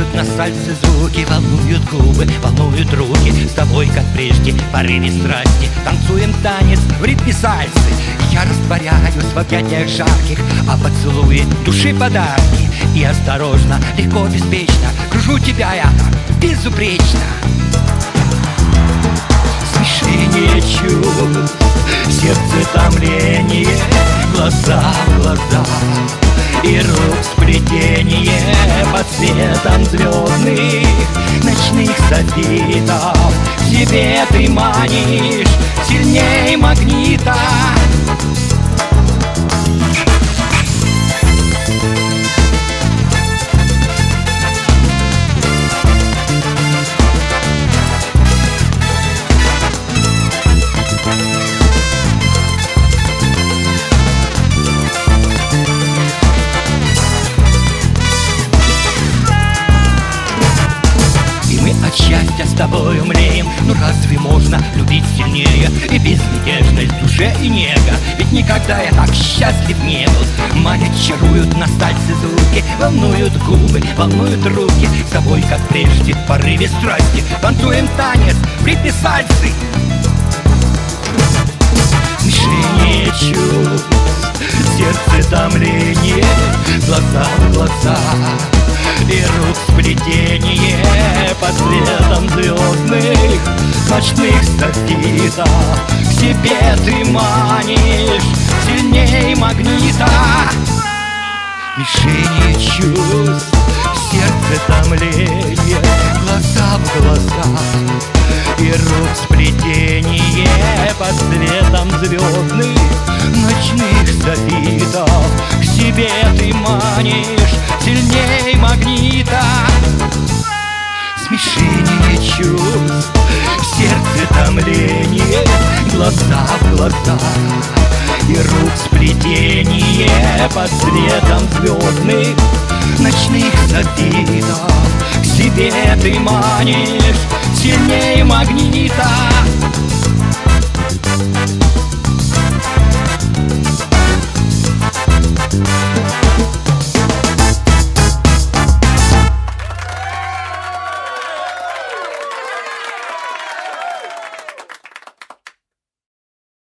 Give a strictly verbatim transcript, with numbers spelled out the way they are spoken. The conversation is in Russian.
Танцуют на сальсе звуки, волнуют губы, волнуют руки. С тобой, как прежде, в порыве страсти танцуем танец в ритме сальсы. Я растворяюсь в объятиях жарких, а поцелуи души подарки. И осторожно, легко, беспечно кружу тебя я безупречно. Смешение чувств, сердце томление, глаза в глаза и рук сплетение под светом звездных ночных софитов. К себе ты манишь сильней магнита. От счастья с тобой умлеем. Ну разве можно любить сильнее? И безмятежность в душе и нега. Ведь никогда я так счастлив не был. Манят, чаруют на сальсе звуки, волнуют губы, волнуют руки. С тобой, как прежде, в порыве страсти танцуем танец в ритме сальсы. Смешение чувств, сердце томление, глаза в глаза и рук сплетение под светом звездных ночных софитов. К себе ты манишь сильней магнита. Смешение чувств, сердце томление, глаза в глаза и рук сплетение под светом звездных ночных софитов. К себе ты манишь сильней магнита. Смешение чувств, сердце томление, глаза в глаза и рук сплетение под светом звездных ночных софитов. К себе ты манишь сильней магнита.